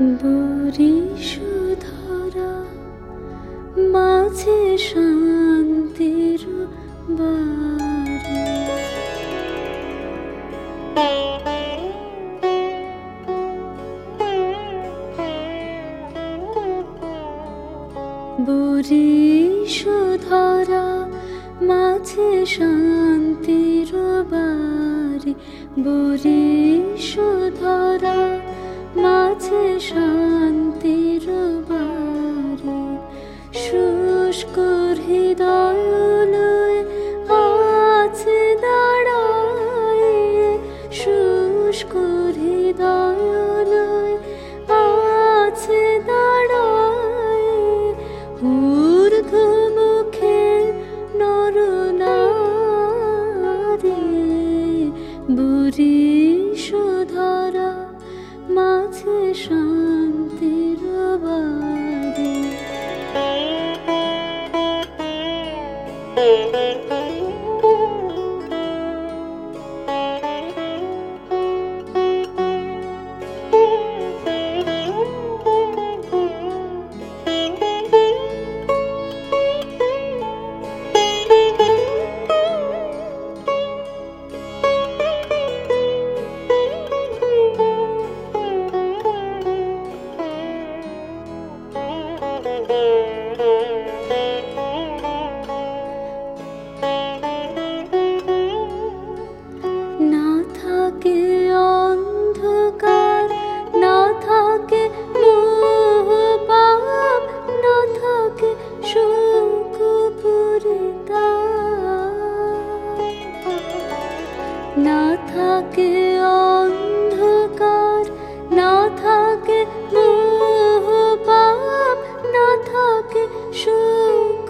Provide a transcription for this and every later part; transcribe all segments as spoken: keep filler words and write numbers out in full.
বরিশধরা মাঝে শান্তির বাড়ি। বরিশধরা মাঝে শান্তির বাড়ি, বরিশধরা মাঝে শান্তির বাড়ি। শুষ্ক হৃদয় লয়ে আছে দাঁড়ায়, শুষ্ক হৃদয় লয়ে আছে দাঁড়ায়। ঊর্ধ্ব মুখে নরনারী, বরিশধরা মাঝে শান্তির বাড়ি। না থাকে অন্ধকার, না থাকে মোহ পাপ, না থাকে শোক পরিতাপ। না থাকে অন্ধকার, না থাকে মোহ পাপ, না থাকে শোক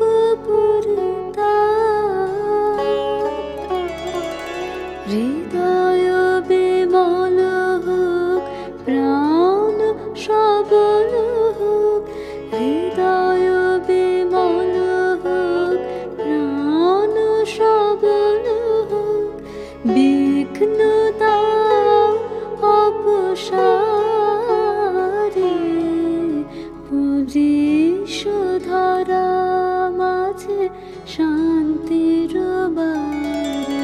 পরিতাপ। হৃদয় বিমল হোক, প্রাণ সবল হোক, হৃদয় বিমল হোক, প্রাণ সবল হোক। বিঘ্নতা অপসারে, বরিশধরা মাঝে শান্তির বাড়ি।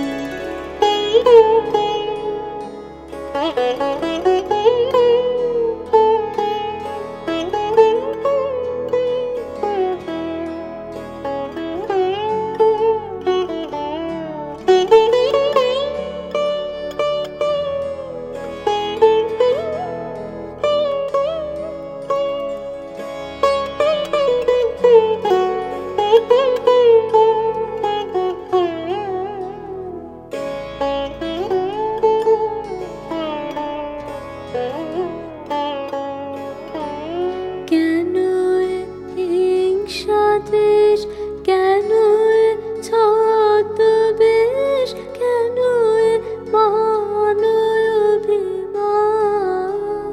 কেন হিংসা দ্বেষ, কেন ছদ্মবেশ, কেন মান অভিমান।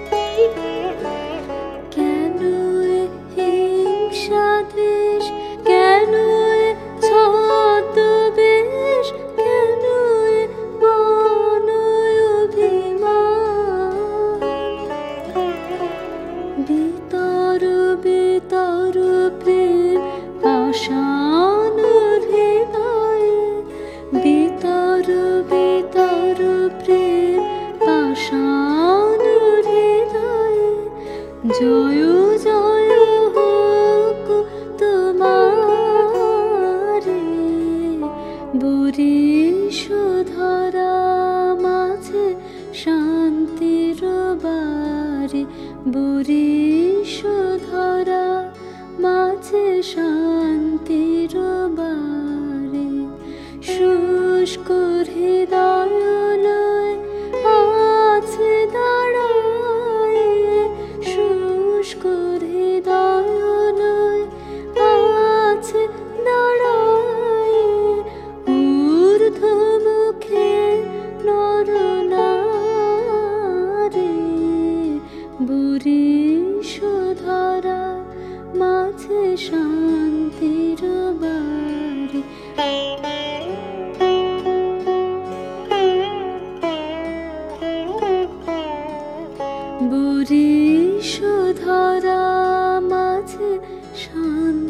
কেন হিংসা দ্বেষ, কেন ছদ্মবেশ, কেন মান অভিমান। ভিতর ভিতর প্রেম পাষাণ হৃদয়ে, ভিতর ভিতর প্রেম পাষাণ হৃদয়ে। জয় জয় হোক তোমারে, বরিশধরা মাঝে শান্তির বাড়ি, বরিশধরা মাঝে শান্তির বাড়ি। শুষ্ক হৃদয় লয়ে আছে দাঁড়ায়, শুষ্ক হৃদয় লয়ে আছে দাঁড়ায়। ঊর্ধ্ব মুখে নরনারী, বরিশধরা মাঝে শান্তির বাড়ি। Bu বরিশ ধরা মাঝে শান্তি